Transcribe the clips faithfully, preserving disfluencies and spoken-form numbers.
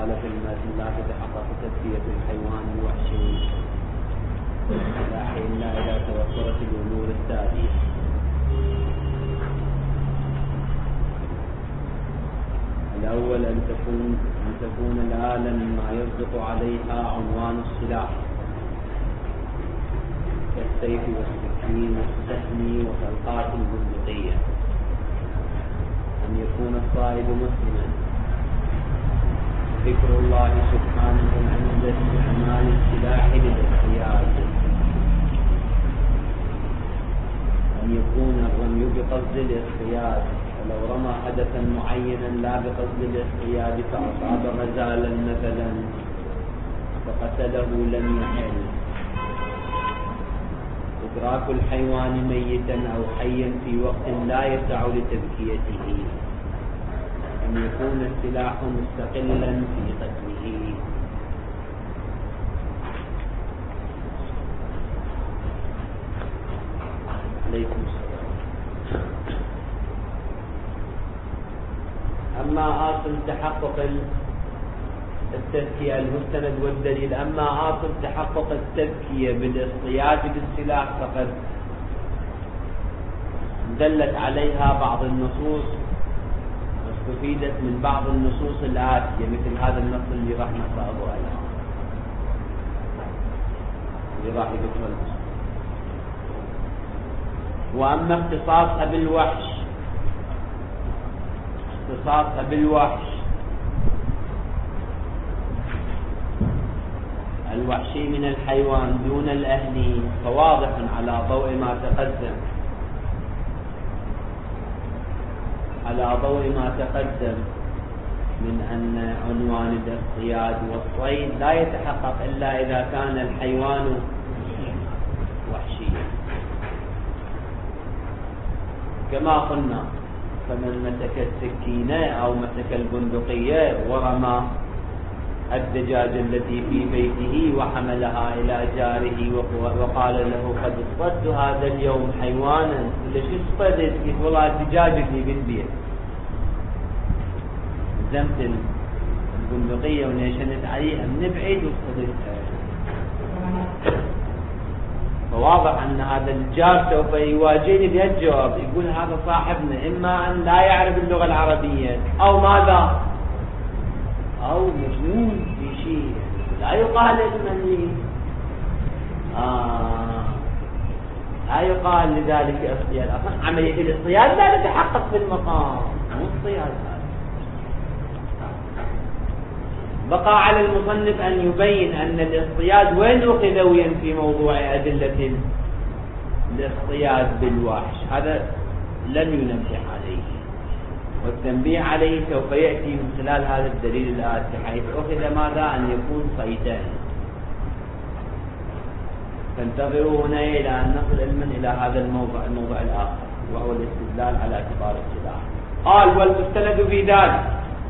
قال في المتن لا تتحقق تزكية الحيوان الوحشي إلا إذا توفرت الأمور التالية: الأول أن تكون أن تكون الآلة مما يصدق عليها عنوان السلاح كالسيف والسكين والسهم وطلقات البندقية. أن يكون الصائد مسلما. ذكر الله سبحانه عند استعمال السلاح للاصطياد. أن يكون الرمي بقصد الاصطياد، ولو رمى هدفا معينا لا بقصد الاصطياد فأصاب غزالا مثلا فقتله لم يحل. إدراك الحيوان ميتا أو حيا في وقت لا يسع لتذكيته. أن يكون السلاح مستقلا في قتله. عليكم السلام. أما أصل تحقق التذكية المستند والدليل، أما أصل تحقق التذكية بالاصطياد بالسلاح فقد دلت عليها بعض النصوص واستفيدت من بعض النصوص الآتية، مثل هذا النص اللي راح نقرأه الآن اللي راح يذكره. وأما اختصاصها بالوحش اختصاصها بالوحش الوحشي من الحيوان دون الأهلي فواضح على ضوء ما تقدم على ضوء ما تقدم من أن عنوان الاصطياد والصيد لا يتحقق إلا إذا كان الحيوان وحشيا. كما قلنا فمن مسك السكينة أو مسك البندقية ورمى الدجاج التي في بيته وحملها إلى جاره وقال له قد اصطدت هذا اليوم حيوانا، ليش اصطدت؟ قلت والله الدجاج اللي بالبيت. زمت البندقية ونشنت عليها من بعيد واصطدتها. فواضح أن هذا الجار سوف يواجهني بهالجواب، يقول هذا صاحبنا إما أن لا يعرف اللغة العربية أو ماذا أو مجنون في شيء. لا يقال لمن آه لا يقال لذلك اصطياد. أصلا عملية الاصطياد لا تتحقق في المقام، مو اصطياد. بقى على المصنف أن يبين أن الاصطياد وين أخذويا في موضوع أدلة الاصطياد بالوحش، هذا لن ينبه عليه، والتنبيه عليه سوف يأتي من خلال هذا الدليل الآتي، حيث أخذ ماذا؟ أن يكون صيدا. فانتظروا هنا إلى أن نصل علما إلى هذا الموضوع الموضوع الآخر، وهو الاستدلال على اعتبار السلاح. قال والمستند في ذلك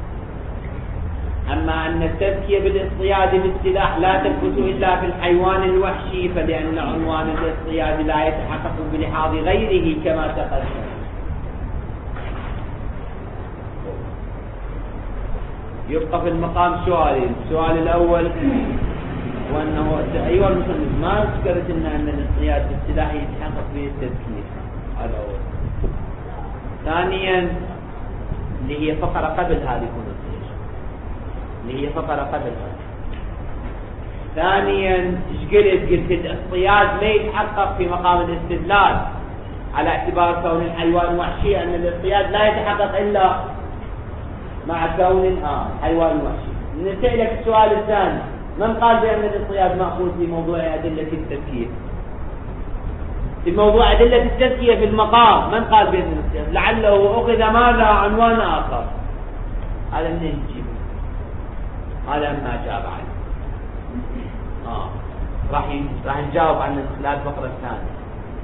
أما أن التذكية بالاصطياد بالسلاح لا تثبت إلا في الحيوان الوحشي، فلأن عنوان الاصطياد لا يتحقق بلحاظ غيره كما تقدم. يبقى في المقام سؤالين. السؤال الأول هو أنه أيها المصنف ما ذكرت لنا أن الاصطياد بالسلاح يتحقق به التذكية، هذا أول. ثانيا اللي هي فقرة قبل هذه اللي هي فقرة قبل هذه. ثانيا ايش قلت؟ قلت الاصطياد ما يتحقق في مقام الاستدلال على اعتبار كون الحيوان وحشي، أن الاصطياد لا يتحقق إلا مع كون آه حيوان وحشي. نسألك السؤال الثاني، من قال بأن الاصطياد مأخوذ في موضوع أدلة التذكية؟ في موضوع أدلة التذكية في المقام من قال بأن الاصطياد؟ لعله أخذ ماذا؟ عنوان آخر. هذا من نجيب، هذا ما جاب عنه. آه راح راح نجاوب عن خلال الفقرة الثانية.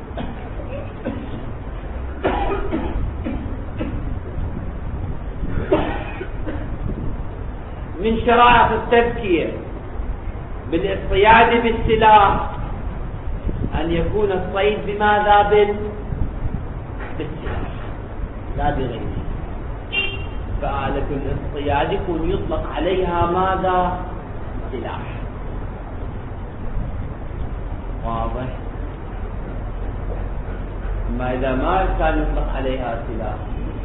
من شرائط التذكية بالاصطياد بالسلاح أن يكون الصيد بماذا؟ بالسلاح لا بغيره. فآلة الاصطياد يكون يطلق عليها ماذا؟ سلاح. واضح؟ أما إذا ما كان يطلق عليها سلاح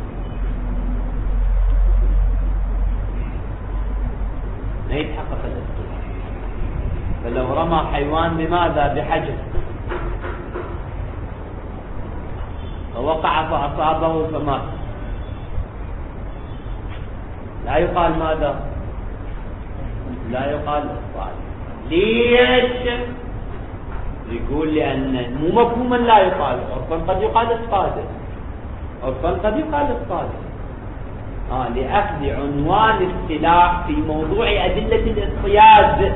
ما يتحقق الاصطياد. فلو رمى حيوان بماذا؟ بحجر فوقع فأصابه فمات، لا يقال ماذا؟ لا يقال اصطاد. ليش؟ يقول لأن مو مفهوما لا يقال، عرفا قد يقال اصطاد، عرفا قد يقال اصطاد. آه لأخذ عنوان السلاح في موضوع أدلة الاصطياد.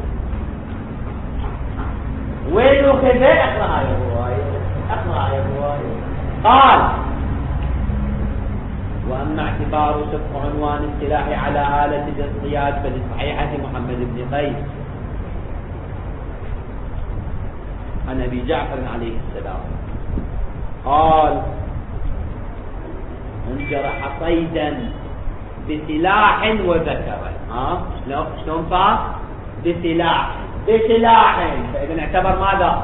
وين كذا؟ اقرأ آية الرواية، اقرأ آية الرواية. قال: وأما اعتبار صدق عنوان السلاح على آلة الاصطياد فلصحيحة محمد بن قيس عن أبي جعفر عليه السلام قال: من جرح صيدا بسلاح وذكر. ها شلون صار؟ بسلاح بسلاح، فإذا اعتبر ماذا؟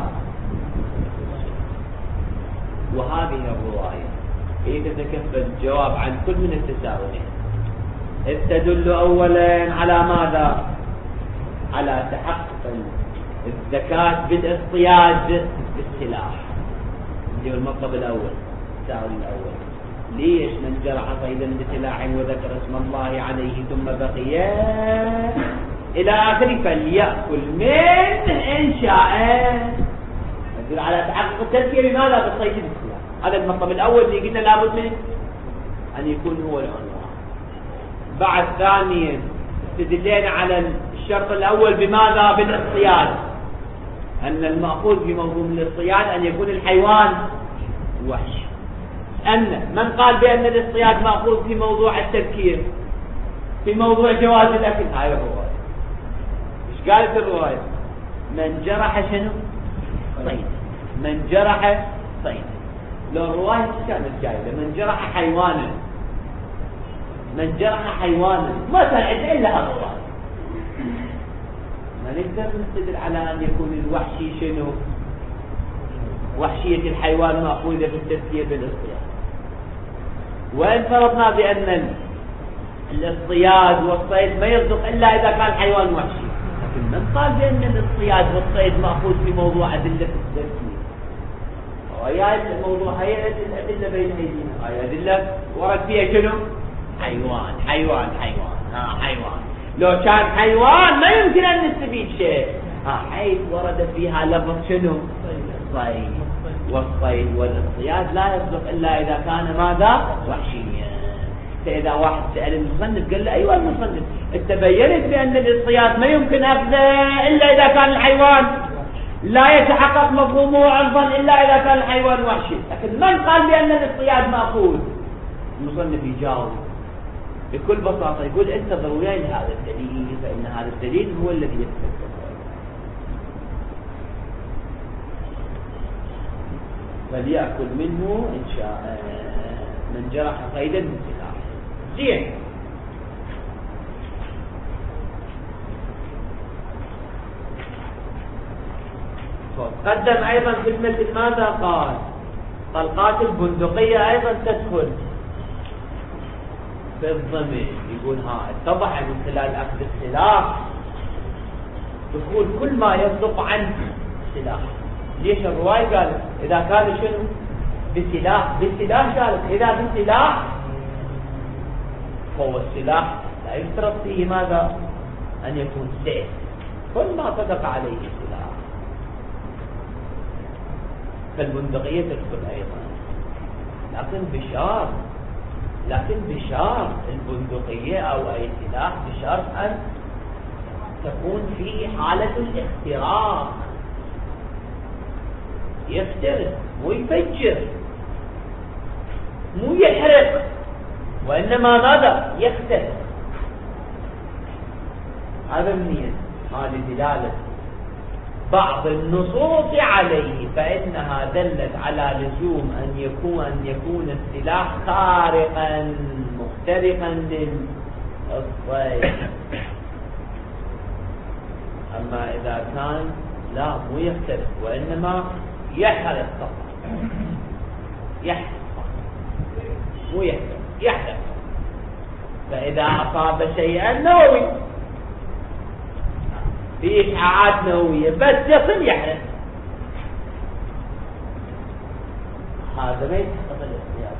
وهذه الرواية هي تتكفل الجواب عن كل من التساؤلين. إذ تدل أولا على ماذا؟ على تحقق الزكاة بالاصطياد بالسلاح، اللي هو المطلب الأول، التساؤل الأول. ليش من جرح صيدا بسلاح وذكر اسم الله عليه ثم بقي إلى آخره فليأكل من إن شاء. يدل على تحقق التذكير بماذا؟ بالصيد بالسلاح. هذا المطلب الأول اللي قلنا لابد منه أن يكون هو العنوان. بعد ثانيا استدلينا على الشرط الأول بماذا؟ بالاصطياد، أن المأخوذ في موضوع الاصطياد أن يكون الحيوان وحش. أن من قال بأن الاصطياد مأخوذ في موضوع التذكير في موضوع جواز الأكل؟ هاي الرواية. إيش قالت الرواية؟ من جرح شنو؟ صيد. من جرح صيد. لو الرواية كانت جايبة من جرح حيوانا، من جرح حيوانا ما تنعد إلا الرواية. ما نقدر نستدل على أن يكون الوحشي شنو؟ وحشية الحيوان مأخوذة في التذكير بالاصطياد. وإن فرضنا بأن الاصطياد والصيد ما يصدق إلا إذا كان حيوان وحشي، لكن من قال بأن الاصطياد والصيد مأخوذ في موضوع أدلة التذكير؟ وهي الموضوع هي الأدلة بين أيدينا، هي أدلة ورد فيها شنو؟ حيوان حيوان حيوان ها حيوان. لو كان حيوان ما يمكن أن نستفيد شيء، ها حيث ورد فيها لفظ شنو؟ صيد. والصيد والاصطياد لا يصدق إلا إذا كان ماذا؟ وحشيا. فإذا واحد سأل المصنف قال له: أيوة المصنف، أنت بينت بأن الاصطياد ما يمكن أخذه إلا إذا كان الحيوان لا يتحقق مفهومه عرضا إلا إذا كان الحيوان وحشي، لكن من قال بأن الاصطياد مأخوذ؟ المصنف يجاوب بكل بساطة يقول: انتظروا وياي هذا الدليل، فإن هذا الدليل هو الذي يتفكر. فليأكل منه إن شاء من جرح صيدا بسلاح. زين. قدم أيضا في المثل ماذا قال؟ طلقات البندقية أيضا تدخل في الضمن. يقول ها اتضح من خلال أخذ السلاح دخول كل ما يصدق عن السلاح. ليش الرواية قالت إذا كان شنو؟ بسلاح. بسلاح قالت إذا بسلاح، فهو السلاح لا يشترط فيه ماذا؟ أن يكون سيف، كل ما صدق عليه السلاح. فالبندقية تدخل أيضا، لكن بشرط لكن بشرط البندقية أو أي سلاح بشرط أن تكون فيه حالة الاختراق، يفترس مو يفجر مو يحرق، وإنما ماذا؟ يخترق. هذا النية. هذه دلالة بعض النصوص عليه، فإنها دلت على لزوم أن يكون أن يكون السلاح خارقا مخترقا. محترقا للصيد. أما إذا كان لا مو يختلف وإنما يحرق فقط، يحرق مو يحرق، يحرق، فإذا أصاب شيئا نووي في إشعاعات نووية بس يصل يحرق، هذا ما يتحقق الاختيار،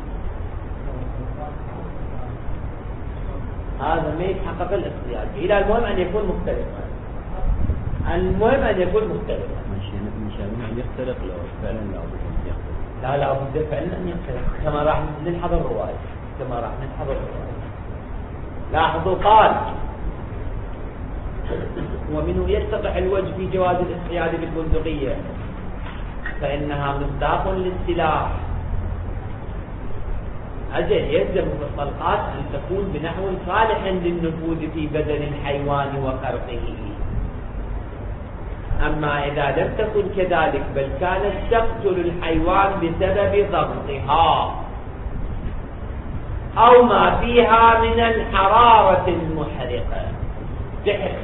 هذا ما يتحقق الاختيار. إلى المهم أن يكون مختلفا، المهم أن يكون مختلفا. مشان أن يختلف لو فعلا لا بد أن يختلف. لا لا بد فعلا أن يختلف، كما راح نلحظ الرواية، كما راح نلحظ الرواية. لاحظوا قال: ومنه يتضح الوجه في جواز الاصطياد بالبندقية فإنها مصداق للسلاح. أجل يلزم في الطلقات أن تكون بنحو صالح للنفوذ في بدن الحيوان وخرقه. أما إذا لم تكن كذلك بل كانت تقتل الحيوان بسبب ضغطها أو ما فيها من الحرارة المحرقة تحرق،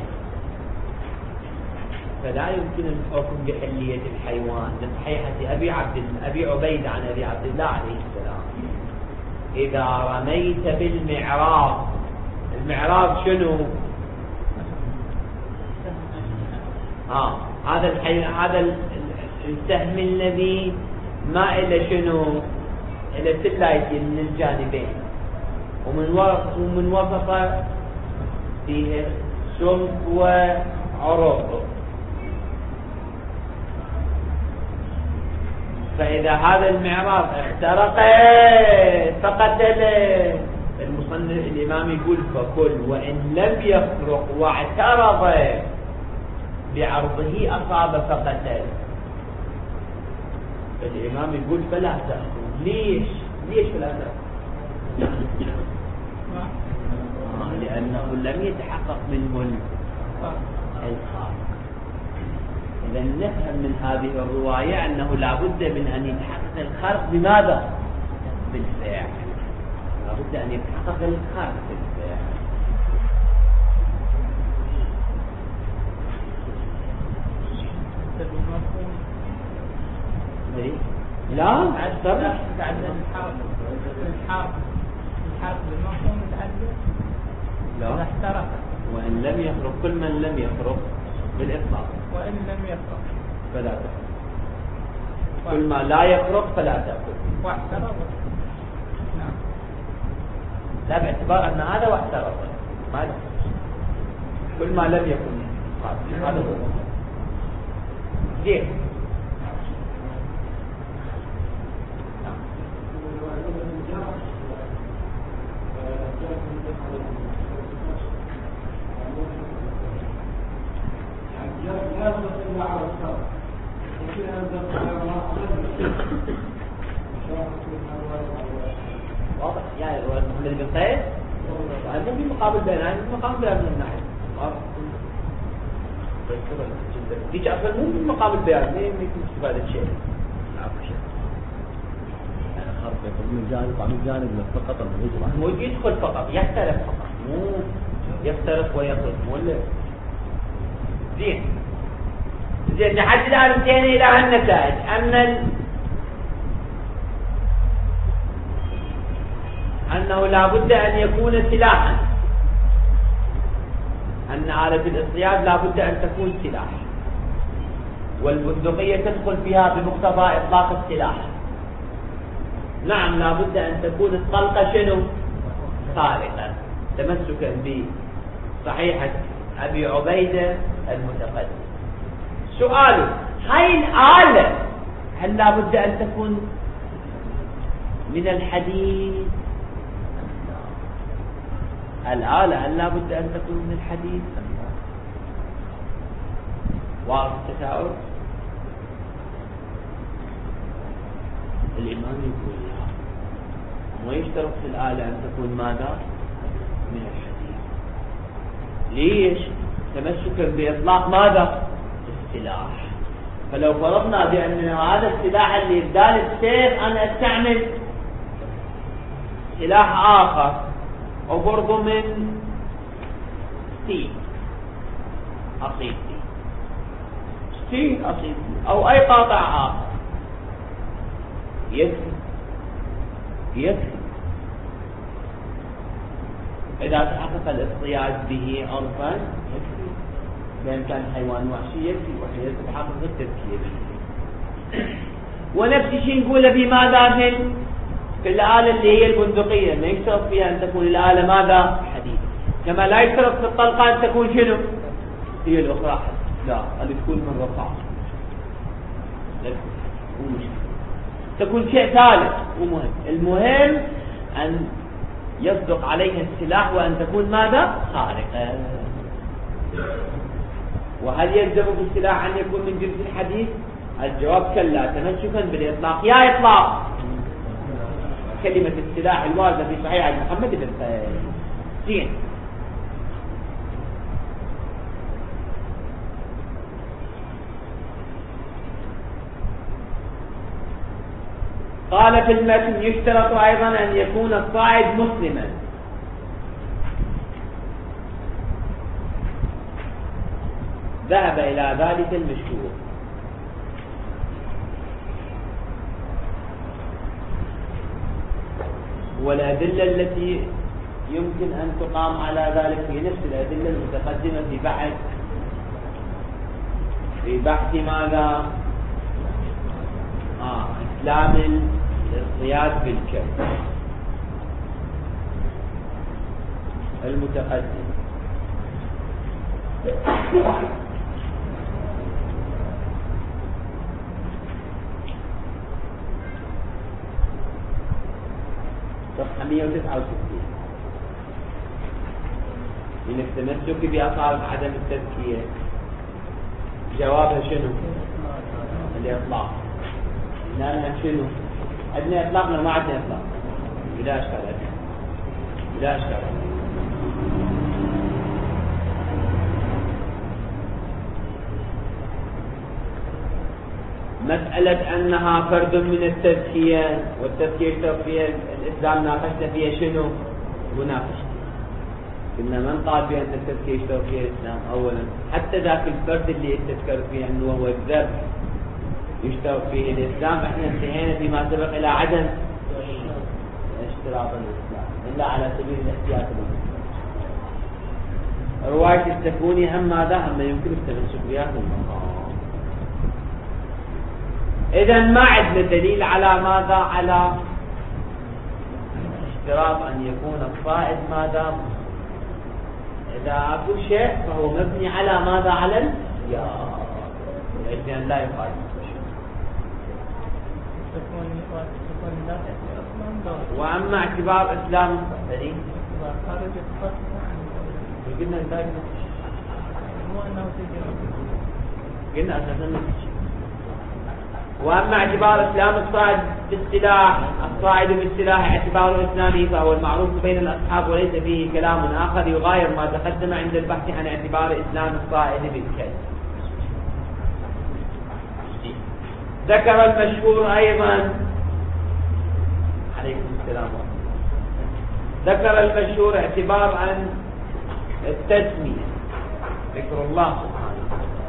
فلا يمكن الحكم بحلية الحيوان لصحيحة أبي عبد أبي عبيد عن أبي عبد الله عليه السلام: إذا رميت بالمعراض. المعراض شنو؟ آه هذا الحي... هذا السهم الذي ما إلى شنو؟ إلى سلايتين من الجانبين، ومن و... ومن وسط فيه سمك وعروق. فإذا هذا المعراض اخترق فقتل، المصنف الإمام يقول فكل وإن لم يخرق واعترض بعرضه أصاب فقتل. الإمام يقول فلا تأخذ. ليش؟ ليش فلا تأخذ؟ لأنه لم يتحقق منه الخارق. إذا نفهم من هذه الرواية أنه لا بد من أن يتحقق الخارق بماذا؟ بالفعل. لا بد أن يتحقق الخارق بالفعل. لا تعدد تعدد الحرب الحرب الحرب بالمفهوم متعدد. لا احترق وإن لم يخرق، كل من لم يخرق بالإطلاق، وإن لم يخرق فلا تأكل. كل ما لا يخرق فلا تأكل. واحترق نعم، لا باعتبار أن هذا واحترق ما له. كل ما لم يكن هذا هو زين. واضح يعني محمد بن قيس هذا في مقابل بينان، مقابل بيان من الناحية ديك أصلا مو في مقابل بيان، ما يمكن استفادة شيء. يعني خرق يخرج من جانب ومن جانب فقط يجمع، مو يدخل فقط، يختلف فقط، مو يفترق ويخرج. مو اللي زين زين نحدد الآن انتهينا إلى هالنتائج. أن ال... أنه لا بد أن يكون سلاحا، أن آلة الاصطياد لا بد أن تكون سلاح، والبندقية تدخل فيها بمقتضى إطلاق السلاح. نعم لا بد أن تكون الطلقة شنو؟ خارقة، تمسكا بصحيحة أبي عبيدة المتقدم. سؤال: هاي الآلة هل لا بد أن تكون من الحديد؟ الآلة هل لا بد أن تكون من الحديد؟ واضح التساؤل؟ الإمام يقول لا، ما يشترط في الآلة أن تكون ماذا؟ من الحديد. ليش؟ تمسكا بإطلاق ماذا؟ السلاح. فلو فرضنا بأن هذا السلاح اللي بدال السيف أنا أستعمل سلاح آخر وبرضو من سين أصيل سين سين أصيل سين أو أي قاطع آخر يكفي يكفي إذا تحقق الاصطياد به عرفا يكفي، بأن كان حيوان وحشي يكفي، وحين تتحقق التذكير به. ونفس الشيء نقوله بماذا من في الآلة اللي هي البندقية، ما يشترط فيها أن تكون الآلة ماذا؟ حديد. كما لا يشترط في الطلقة أن تكون شنو؟ هي الأخرى حديد. لا، اللي تكون من رصاص. لا تكون مشكلة. تكون شيء ثالث ومهم. المهم أن يصدق عليها السلاح وأن تكون ماذا؟ خارقة. وهل يلزم بالسلاح أن يكون من جنس الحديد؟ الجواب كلا، تمسكا بالإطلاق. يا إطلاق كلمة السلاح الواردة في صحيح محمد بن زين. قال في المتن يشترط أيضا أن يكون الصاعد مسلما. ذهب إلى ذلك المشهور. والأدلة التي يمكن أن تقام على ذلك في نفس الأدلة المتقدمة في بحث في بحث ماذا؟ آه إسلام الاصطياد بالكلب المتقدم. صفحة مئة وتسعة وستين. من التمسك بأصالة عدم التزكية جوابها شنو؟ الإطلاق. لأنها شنو؟ عندنا إطلاق ولا ما عندنا إطلاق؟ بلا أشكال عندنا. بلا أشكال عندنا. مسألة أنها فرد من التزكية، والتزكية يشترط فيها الإسلام، ناقشنا فيها شنو؟ مناقشة. كنا من قال بأن التزكية يشترط فيها الإسلام أولا، حتى ذاك الفرد اللي تذكر فيه أنه هو الذبح يشترط فيه الإسلام، احنا انتهينا فيما سبق إلى عدم اشتراط الإسلام إلا على سبيل الاحتياط بالإسلام. رواية السكوني هم ماذا؟ هم يمكن التمسك بها في المقام. إذا ما عندنا دليل على ماذا؟ على اشتراط أن يكون الصائد ماذا؟ إذا أكو شيء فهو مبني على ماذا؟ على الاختيار، لأن لا يقال. وأما اعتبار إسلام الدليل قلنا ذلك قلنا أساسا. وأما اعتبار إسلام الصاعد بالسلاح الصاعد بالسلاح اعتبار إسلامي فهو المعروف بين الأصحاب وليس فيه كلام آخر يغاير ما تقدم عند البحث عن اعتبار إسلام الصاعد بالكلب. ذكر المشهور أيضا عليكم السلام ذكر المشهور اعتبار عن التسمية، ذكر الله سبحانه.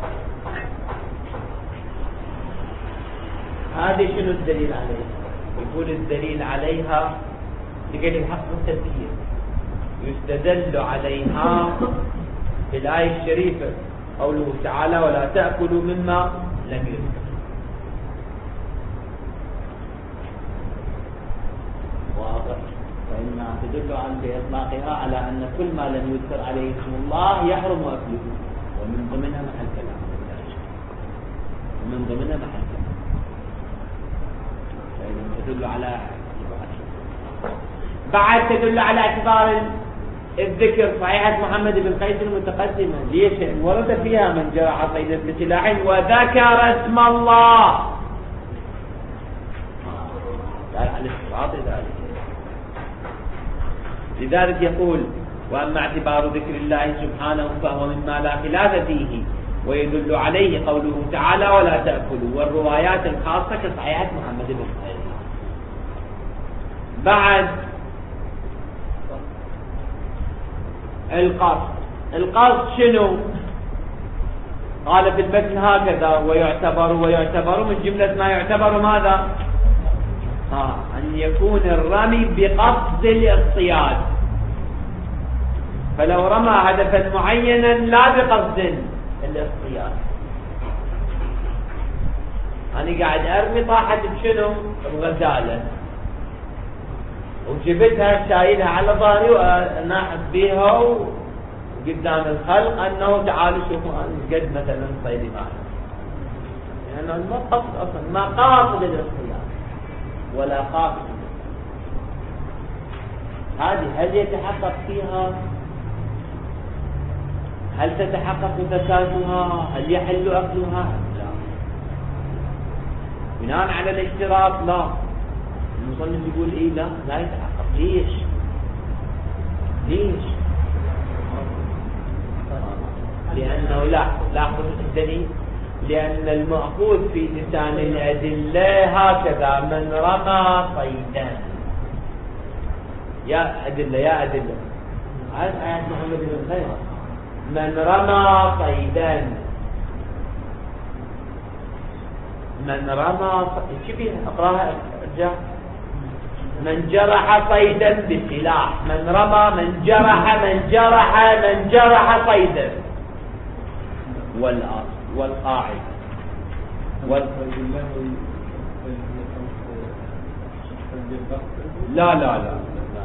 هذه شنو الدليل عليها؟ يقول الدليل عليها لكي الحق التذكير يستدل عليها في الآية الشريفة قوله تعالى ولا تأكلوا مما لم يذكر. واضح. فإنها تدل عن بإطلاقها على أن كل ما لم يذكر عليه اسم الله يحرم أكله، ومن ضمنها محل كلام، ومن ضمنها محل كلام. تدل على اعتبار. بعد تدل على اعتبار الذكر صحيحة محمد بن قيس المتقدمة. ليش؟ ورد فيها من جرى صيدا بسلاح وذكر اسم الله. قال على الاستفاضة ذلك. لذلك يقول وأما اعتبار ذكر الله سبحانه فهو مما لا خلاف فيه، ويدل عليه قوله تعالى ولا تأكلوا، والروايات الخاصة كصحيحة محمد بن قيس. بعد القصد. القصد شنو؟ قال في المتن هكذا: ويعتبر ويعتبر من جملة ما يعتبر ماذا؟ آه أن يكون الرمي بقصد الاصطياد، فلو رمى هدفا معينا لا بقصد الاصطياد. أنا قاعد أرمي، طاحت بشنو؟ بغزالة، وجبتها شايلها على ظهري وناحت بيها قدام الخلق أنه تعالوا شوفوا أنا قد مثلا صيدي معنا، لأنه يعني ما قصد أصلا، ما قاصد الاصطياد ولا قاصد. هذه هل يتحقق فيها؟ هل تتحقق زكاتها؟ هل يحل أكلها؟ لا. بناء على الاشتراط لا. المصنف يقول إيه؟ لا لا يتحقق. ليش؟ ليش؟ لأنه لا لاحظوا الدليل، لأن المأخوذ في لسان الأدلة هكذا: من رمى صيدا. يا أدلة يا أدلة هذه آيات محمد بن خير. من رمى صيدا، من رمى ايش فيها؟ اقراها ارجع. من جرح صيدا بسلاح، من رمى، من جرح، من جرح، من جرح صيدا. والآن والقاعد وال... لا لا لا لا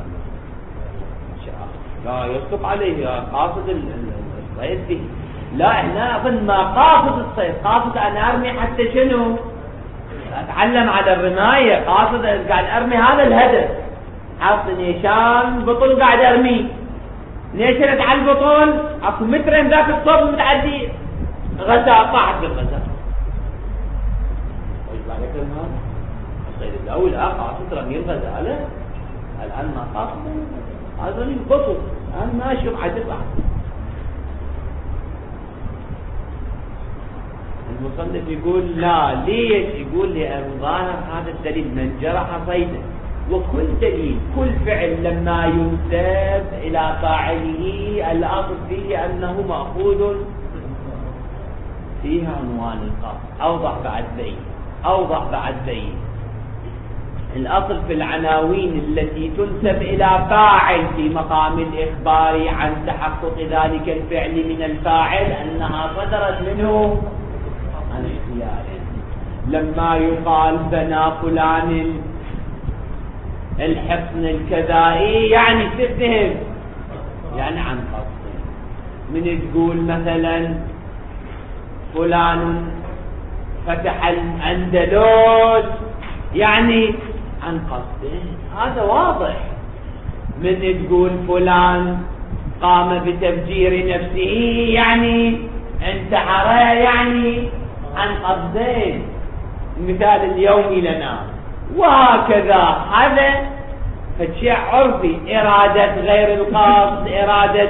لا يصدق عليه قاصد الصيد به. لا احنا اظن ما قاصد الصيد، قاصد ان ارمي حتى شنو؟ اتعلم على الرماية، قاصد قاعد ارمي هذا الهدف، حاط نيشان بطل قاعد ارميه، نيشنت على البطل اكو مترين ذاك الصوب متعدي غزال، طاحت بالغزال. ويطلع لك هذا الصيد الاول اه قاصد رمي الغزالة، الان ما قاصد هذا البطل، انا ماشي وعدل واحد. المصنف يقول لا. ليش؟ يقول لأن ظاهر هذا الدليل من جرح صيدا، وكل دليل كل فعل لما ينسب إلى فاعله الأصل فيه أنه مأخوذ فيه عنوان القصد. أوضح بعد ذي أوضح بعد ذي الأصل في العناوين التي تنسب إلى فاعل في مقام الإخبار عن تحقق ذلك الفعل من الفاعل أنها صدرت منه عن اختيار. لما يقال بنى فلان الحصن الكذائي يعني تفهم يعني عن قصد. من تقول مثلا فلان فتح الأندلس يعني عن قصد، هذا واضح. من تقول فلان قام بتفجير نفسه يعني انتحر يعني عن قصدين، المثال اليومي لنا. وهكذا هذا فشيء عرفي، إرادة غير القصد، إرادة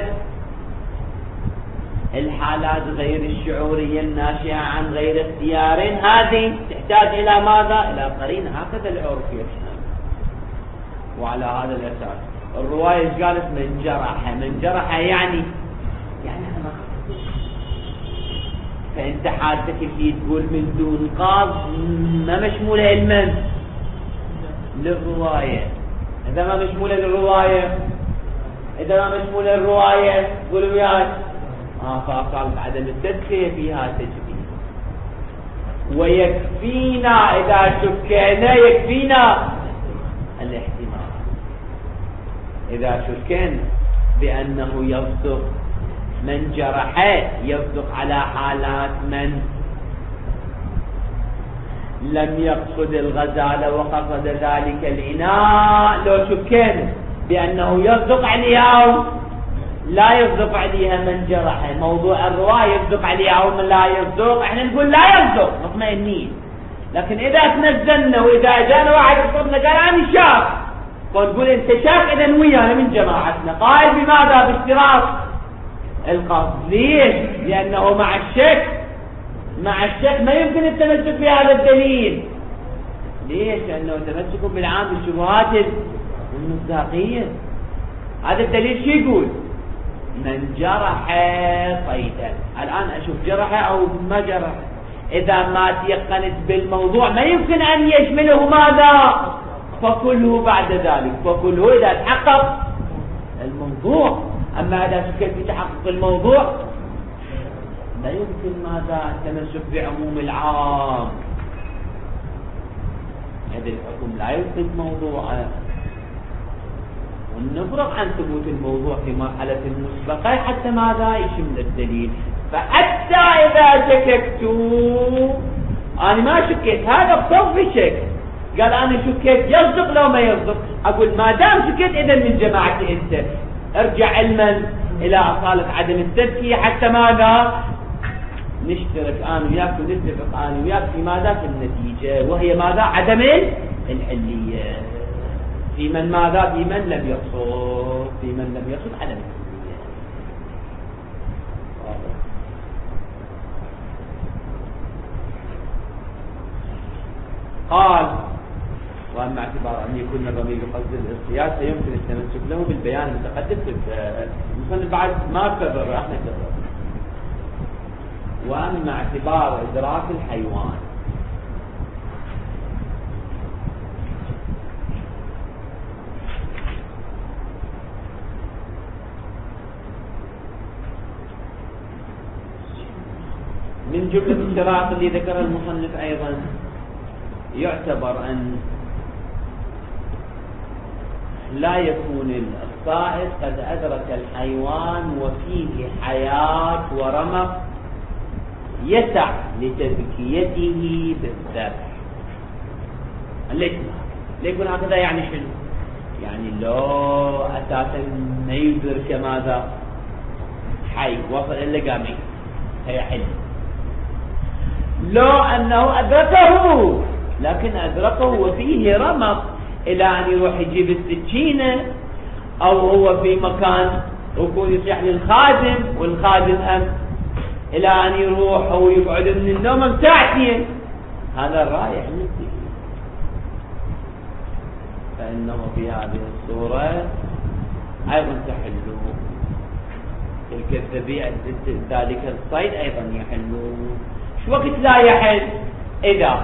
الحالات غير الشعورية الناشئة عن غير اختيار، هذه تحتاج إلى ماذا؟ إلى قرينة. هكذا العرف يفهم. وعلى هذا الأساس الرواية قالت من جرح، من جرح يعني يعني أنا فأنت حالتك اللي تقول من دون قصد ما مشمولة المن للرواية. إذا ما مشمولة للرواية إذا ما مشمولة للرواية قولوا وياي آه فقال عدم التدخية فيها تجبيه. ويكفينا إذا شكينا، يكفينا الاحتمال إذا شكينا بأنه يصدق من جرح، يصدق على حالات من لم يقصد الغزالة وقصد ذلك الإناء. لو شكينا بأنه يصدق عليها لا يصدق عليها من جرح، موضوع الرواية يصدق عليها ومن لا يصدق، احنا نقول لا يصدق مطمئنين. لكن إذا تنزلنا وإذا جانا واحد يصدنا قال أنا شاك، ونقول أنت شاك إذا ويانا من جماعتنا، قائل بماذا؟ باشتراط القصد. ليش؟ لأنه مع الشك مع الشك ما يمكن التمسك بهذا الدليل. ليش؟ لأنه تمسك بالعام بالشبهات المصداقية. هذا الدليل شو يقول؟ من جرح صيدا. الآن أشوف جرح أو ما جرح. إذا ما تيقنت بالموضوع ما يمكن أن يشمله ماذا؟ فكله بعد ذلك، فكله إذا تحقق الموضوع. أما إذا شكت في تحقق الموضوع لا يمكن ماذا التمسك بعموم العام. هذا الحكم لا يمكن موضوعا، ونفرغ عن ثبوت الموضوع في مرحلة مسبقة حتى ماذا يشمل الدليل. فحتى إذا شككت أنا ما شكيت، هذا بصف شك، قال أنا شكيت يصدق لو ما يصدق، أقول ما دام شكيت إذا من جماعة أنت، ارجع علما إلى أصالة عدم التزكية حتى ماذا نشترك أنا وياك ونتفق أنا وياك في ماذا في النتيجة، وهي ماذا عدم العلية في من ماذا في من لم يقصد في من لم يقصد عدم العلية. قال وأما اعتبار أن يكون الضمير بقصد الاصطياد فيمكن التمسك له بالبيان المتقدم في المصنف بعد ما كرر احنا كرر. وأما اعتبار إدراك الحيوان من جملة الشرائط اللي ذكرها المصنف أيضا يعتبر أن لا يكون الصائد قد أدرك الحيوان وفيه حياة ورمق يسع لتذكيته بالذبح. ليش ليكون هكذا؟ يعني شنو؟ يعني لو أساسا ما يدرك ماذا حي وصل إلا قامي هي حل، لو أنه أدركه لكن أدركه وفيه رمق إلى أن يروح يجيب السكينة، أو هو في مكان يكون يصيح للخادم والخادم أم إلى أن يروح أو يقعد من النوم ساعتين، هذا الرايح مثلي، فإنه في هذه الصورة أيضا تحله تلك الذبيحة ذلك الصيد أيضا يحله. شو وقت لا يحل؟ إذا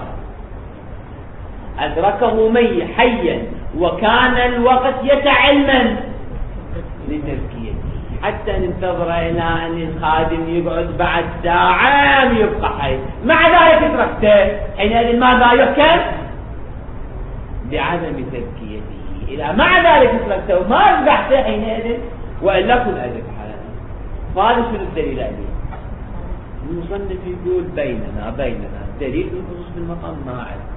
أدركه مي حيا وكان الوقت يتعلم لتزكيته، حتى ننتظر إلى أن الخادم يقعد بعد ساعة يبقى حي، مع ذلك تركته، حينئذ ماذا يحكم؟ بعدم تزكيته. إذا مع ذلك تركته وما أذبحته حينئذ وإلا كن أذبحه. فهذا شنو الدليل عليه؟ المصنف يقول بيننا بيننا دليل بالخصوص بالمقام ما أعرف.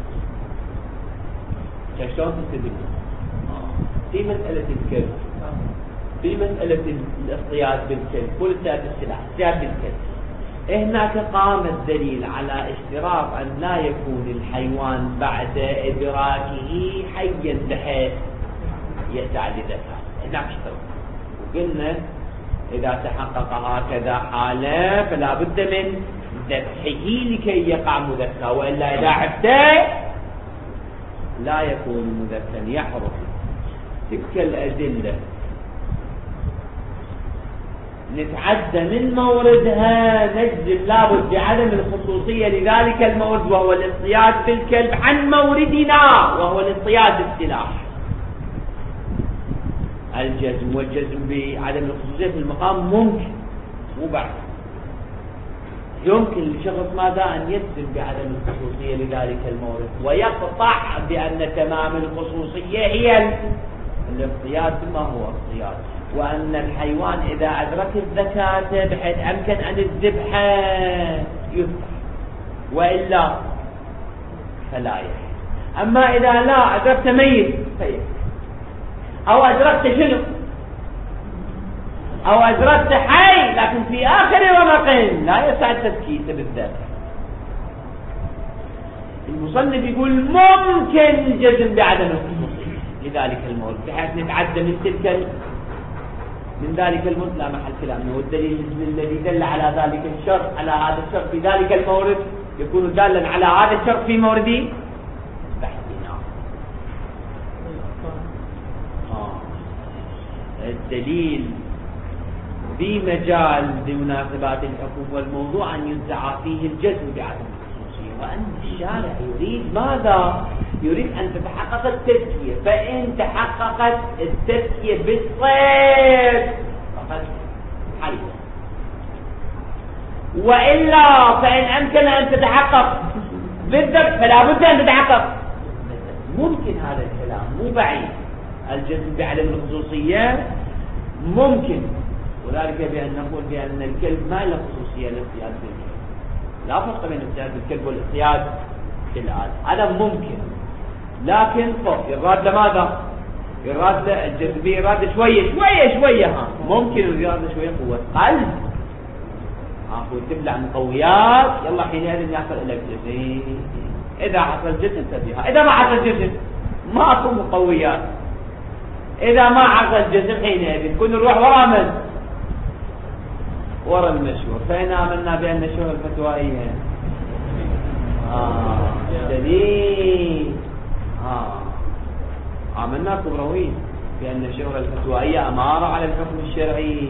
شلون تستدل؟ في مسألة الكلب، في مسألة الاصطياد بالكلب، كل ذات السلاح اصطياد بالكلب، هناك قام الدليل على اشتراط أن لا يكون الحيوان بعد إدراكه حيا بحيث يسعى لذكاء، هناك اشتراط. وقلنا إذا تحقق هكذا حالة فلا بد من ذبحه لكي يقع مذكى، وإلا إذا عبته لا يكون مذكى يحرم. تلك الأدلة نتعدى من موردها نجزم لابد بعدم الخصوصية لذلك المورد وهو الاصطياد بالكلب عن موردنا وهو الاصطياد بالسلاح. الجزم والجزم بعدم الخصوصية في المقام ممكن، مو بعد يمكن لشخص ماذا أن يجزم بعدم الخصوصية لذلك المورد ويقطع بأن تمام الخصوصية هي الاصطياد ما هو اصطياد، وأن الحيوان إذا أدرك الزكاة بحيث أمكن أن الذبح يذبح وإلا فلا يحل. أما إذا لا أدركت ميت فيحل، أو أدركت شنو، أو أدركت حي لكن في آخر رمق لا يسع التذكير بالذبح. المصنف يقول ممكن الجزم بعدم الخصوصية لذلك المورد بحيث نتعدى من تلك من ذلك المورد لا محل كلامنا، والدليل الذي دل على ذلك الشرط على هذا الشرط في ذلك المورد يكون دالا على هذا الشرط في مورد بحثنا. آه. الدليل بمجال بمناسبات الحكم والموضوع أن ينزع فيه الجزم بعدم الخصوصية، وأن الشارع يريد ماذا؟ يريد أن تتحقق التزكية، فإن تحققت التزكية بالصيد فقد حل، وإلا فإن أمكن أن تتحقق بالذبح فلا بد أن تتحقق. ممكن هذا الكلام، مو بعيد. الجزم بعدم الخصوصية ممكن، وذلك بأن نقول بأن الكلب ما له خصوصية لاصطياد بالكلب، لا فرق بين اصطياد بالكلب والاصطياد بالآلة، هذا ممكن. لكن خف يراد لماذا؟ يراد الجاذبية يراد شوية شوية شوية ها ممكن يراد شوية قوة قلب، أقول تبلع مقويات، يلا حينئذ يحصل لك جزم. إذا حصل جزم تبيها، إذا ما حصل جزم ما أكون مقويات. إذا ما حصل جزم حينئذ تكون الروح ورا من؟ ورا المشهور. فإن آمنا بأن الشهور الفتوائية آه دليل آه آمنا كبروين بأن الشهور الفتوائية أمارة على الحكم الشرعي،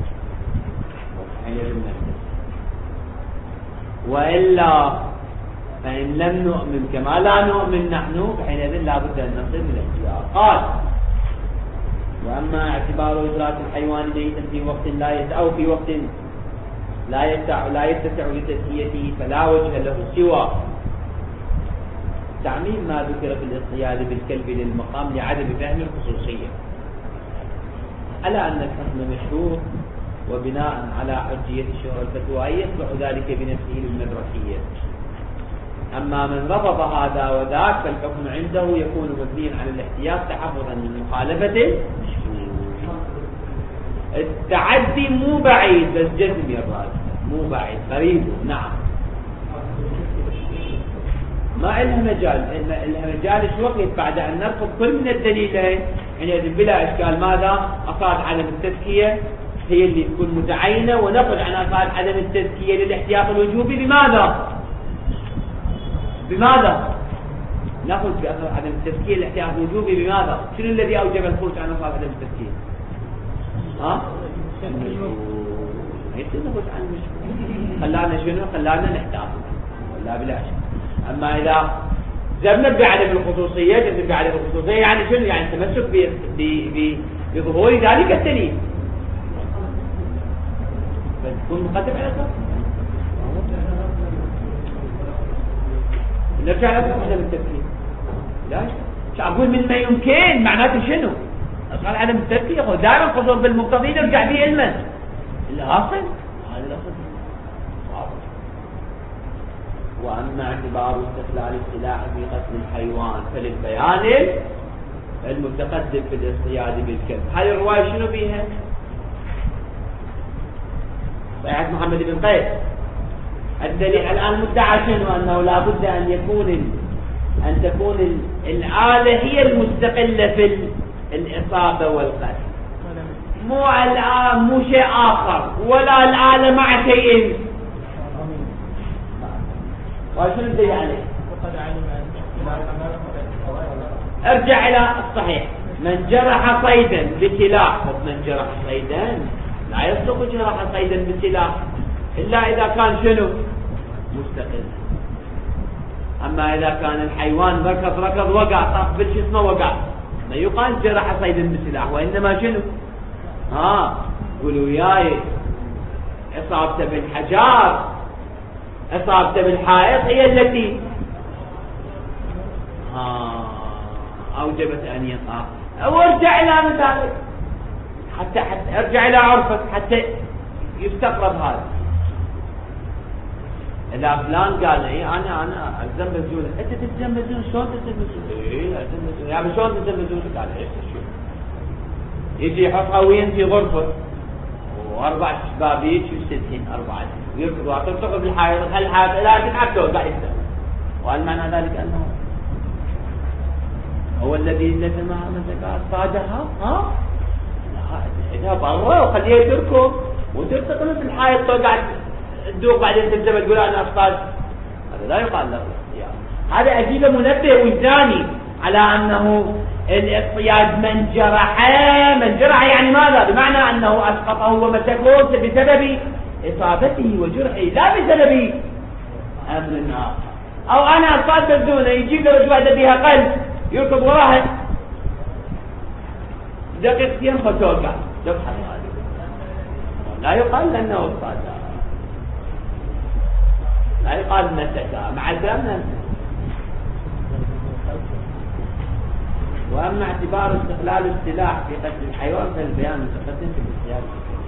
وإلا فإن لم نؤمن كما لا نؤمن نحن فحينئذ لا بد أن نصل من الاختيار. قال: وأما اعتبار إدراك الحيوان ميتا في وقت لا يتسع أو في وقت لا يتسع لا يتسع لتزكيته فلا وجه له سوى تعميم ما ذكر في الاصطياد بالكلب للمقام لعدم فهم الخصوصية، على أن الحكم مشروط، وبناء على حجية الشهرة الفتوائية يتبع ذلك بنفسه للمدرسية. أما من رفض هذا وذاك فالحكم عنده يكون مبنيا على الاحتياط تحفظا من مخالفته. التعدي مو بعيد بس جزم يراد، مو بعيد قريب. نعم ما إلها مجال، إلها مجال شو وقت بعد أن نرفض كل من الدليلين حينئذ بلا إشكال ماذا؟ أفراد عدم التزكية هي اللي تكون متعينة، ونخرج عن أفراد عدم التزكية للاحتياط الوجوبي بماذا؟ بماذا؟ نخرج بأفراد عدم التزكية للاحتياط الوجوبي بماذا؟ شنو الذي أوجب الخروج عن أفراد عدم التزكية؟ ها؟ يصير نخرج عن المشروع، خلانا شنو؟ خلانا نحتاط ولا بلا شك. أما إذا جبنا بعدم الخصوصية، جبنا بعدم الخصوصية يعني شنو؟ يعني تمسك بظهور ذلك الدليل، فتكون مقدم على الأساس. نرجع لكم عدم التفكير. لا شو أقول من ما يمكن معناته شنو؟ قال عدم التفكير دائما قصر بالمقتضي نرجع به علما الأصل هذا الأصل. وأما اعتبار استقلال السلاح في قتل الحيوان فللبيان المتقدم في الاصطياد بالكلب. هذه الرواية شنو بيها؟ صحيح محمد بن قيس. الدليل الآن مدعى شنو؟ أنه لا بد أن يكون أن تكون الآلة هي المستقلة في الإصابة والقتل، مو الآن مو شيء آخر، ولا الآلة مع شيء. وشنو الدليل عليه؟ ارجع إلى الصحيح. من جرح صيدا بسلاح، من جرح صيدا لا يصدق جرح صيدا بسلاح إلا إذا كان شنو؟ مستقل. أما إذا كان الحيوان ركض ركض وقع طاف بالجسم وقع ما يقال جرح صيدا بسلاح، وإنما شنو؟ ها قولوا وياي إصابته بالحجار، إصابته بالحائط هي التي ها أوجبت أن يقع. أو ارجع إلى مثالك حتى حتى ارجع إلى عرفك حتى يستقرب هذا. إذا فلان قال إيه أنا أنا ألزم بزونه، أنت تلزم بزونه شلون تلزم بزونه؟ إيه ألزم بزونه، يعني شلون تلزم بزونه؟ قال إيش شو؟ يجي يحط قويين في غرفة وأربع شبابيك وستين أربعة ويركض وترتقب بالحائط، هالحائط لا تتعبده قاعد يستمر. وهل معنى ذلك أنه هو الذي لزم مثلا صادها؟ ها؟ لا إذا برا وخليه يتركه وترتقب بالحائط وقاعد تدوق بعدين تلزم تقول أنا أصطاد، هذا لا يقال له الاصطياد. هذا أدلة منبه وجداني على أنه الاصطياد من جرح، من جرح يعني ماذا؟ بمعنى بمعنى أنه أسقطه ومسكه بسبب إصابته وجرحه لا بسبب أمر آخر. أو أنا أصاب بالزونة يجيب له رجوة بها قلب يركض وراها دقيقتين فتوقع تبحث لا يقال أنه اصطاد، لا يقال مسكه مع الكلام. وأما اعتبار استقلال السلاح في قتل الحيوان فالبيان متقدم في الاختيار.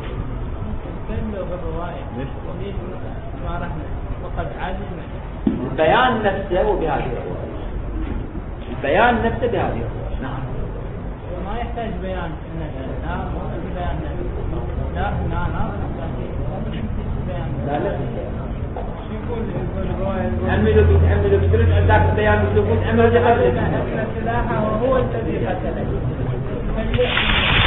ما رحنا وقد علم البيان نفسه بهذه الرواية، البيان نفسه بهذه الرواية. نعم. ما يحتاج بيان لا مو بيان لا لا لا لا لا يقول الرواية أملوا بتأملوا بترد عندك البيان بتقول أمل قبل السلاح وهو الذي قتله